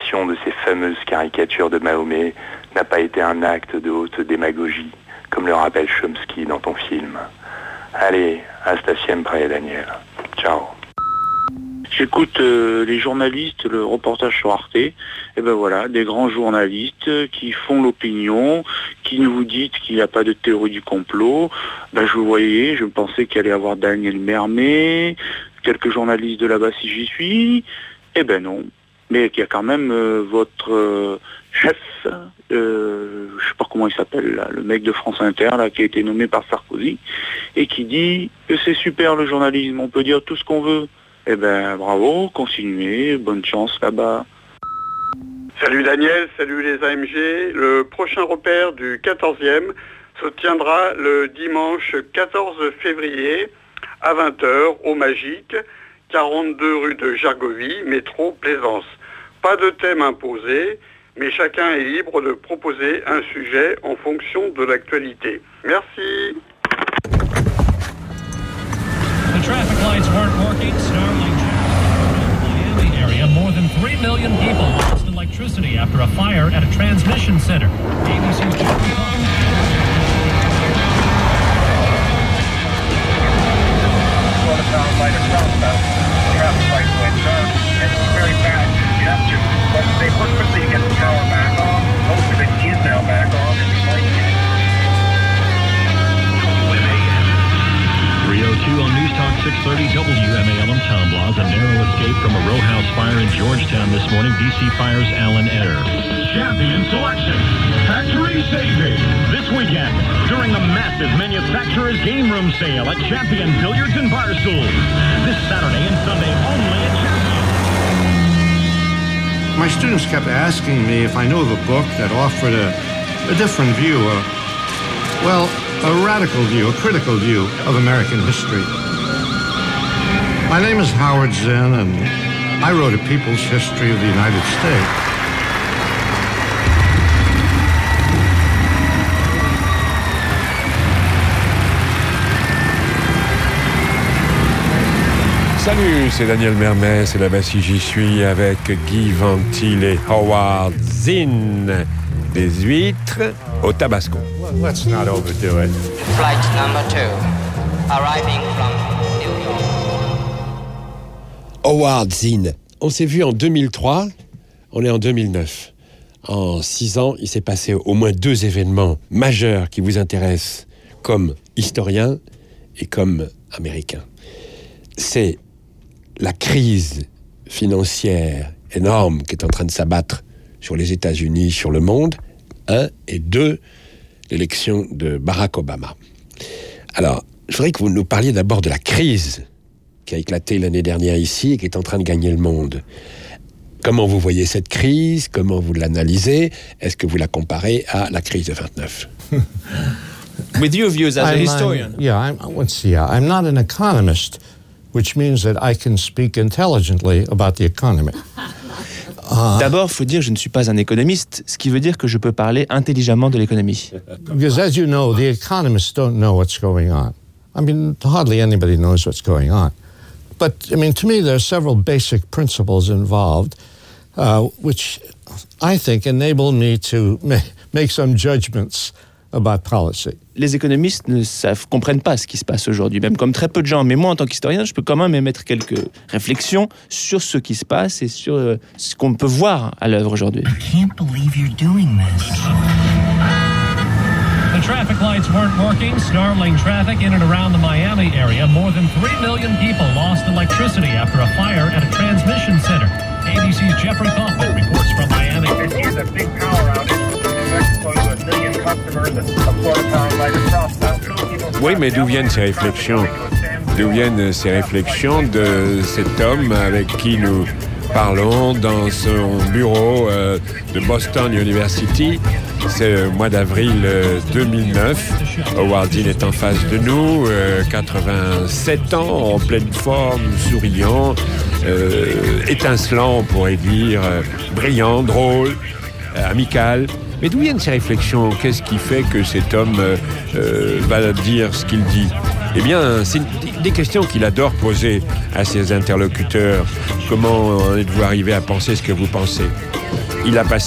l'édition de ces fameuses caricatures de Mahomet n'a pas été un acte de haute démagogie, comme le rappelle Chomsky dans ton film. Allez, hasta siempre, Daniel. Ciao. J'écoute les journalistes, le reportage sur Arte, et ben voilà, des grands journalistes qui font l'opinion, qui nous dites qu'il n'y a pas de théorie du complot. Ben je vous voyais, je pensais qu'il allait y avoir Daniel Mermet, quelques journalistes de là-bas si j'y suis, et ben non. Mais il y a quand même votre chef, je sais pas comment il s'appelle là, le mec de France Inter là, qui a été nommé par Sarkozy, et qui dit que c'est super le journalisme, on peut dire tout ce qu'on veut. Eh ben bravo, continuez, bonne chance là-bas. Salut Daniel, salut les AMG. Le prochain repère du 14e se tiendra le dimanche 14 février à 20h au Magique, 42 rue de Gergovie, métro Plaisance. Pas de thème imposé, mais chacun est libre de proposer un sujet en fonction de l'actualité. Merci. The traffic lights weren't working. Snarling traffic in the Miami area. More than 3 million people lost electricity after a fire at a transmission center. ABC's Jeffrey Kaufman. Light across that traffic light went dark, and it's very bad congestion. But they work quickly to get the power back on. Most of it is now back on, and we might get 302 on News Talk 630 WMALM. Tom Blas, a narrow escape from a row house fire in Georgetown this morning. DC Fire's Alan Eder. Champion selection. Factory saving. This weekend, during the massive manufacturer's game room sale at Champion Billiards and Bar Stools. This Saturday and Sunday only at Champion. My students kept asking me if I knew of a book that offered a different view, a radical view, a critical view of American history. My name is Howard Zinn, and I wrote a people's history of the United States. Salut, c'est Daniel Mermet, c'est là-bas si j'y suis avec Guy Ventil et Howard Zinn. Des huîtres au Tabasco. Well, let's not overdo it. Flight number 2, arriving from New York. Howard Zinn. On s'est vu en 2003, on est en 2009. En 6 ans, il s'est passé au moins 2 événements majeurs qui vous intéressent comme historien et comme américain. C'est la crise financière énorme qui est en train de s'abattre sur les États-Unis, sur le monde, 1, et 2, l'élection de Barack Obama. Alors, je voudrais que vous nous parliez d'abord de la crise qui a éclaté l'année dernière ici et qui est en train de gagner le monde. Comment vous voyez cette crise? Comment vous l'analysez? Est-ce que vous la comparez à la crise de 29? With your views as a historian. I'm not an economist, which means that I can speak intelligently about the economy. D'abord, il faut dire que je ne suis pas un économiste, ce qui veut dire que je peux parler intelligemment de l'économie. Because as you know, the economists don't know what's going on. I mean, hardly anybody knows what's going on. But, I mean, to me, there are several basic principles involved, which I think enable me to make some judgments about policy. Les économistes ne comprennent pas ce qui se passe aujourd'hui, même comme très peu de gens. Mais moi, en tant qu'historien, je peux quand même émettre quelques réflexions sur ce qui se passe et sur ce qu'on peut voir à l'œuvre aujourd'hui. I can't believe you're doing this. The traffic lights weren't working. Snarling traffic in and around the Miami area. More than 3 million people lost electricity after a fire at a transmission center. ABC's Jeffrey Kaufman reports from Miami. This year's a big power outage. Oui, mais d'où viennent ces réflexions? D'où viennent ces réflexions de cet homme avec qui nous parlons dans son bureau de Boston University? C'est le mois d'avril 2009. Howard Zinn est en face de nous, 87 ans, en pleine forme, souriant, étincelant, on pourrait dire, brillant, drôle, amical. Mais d'où viennent ces réflexions? Qu'est-ce qui fait que cet homme va dire ce qu'il dit? Eh bien, c'est des questions qu'il adore poser à ses interlocuteurs. Comment êtes-vous arrivé à penser ce que vous pensez ? Il a passé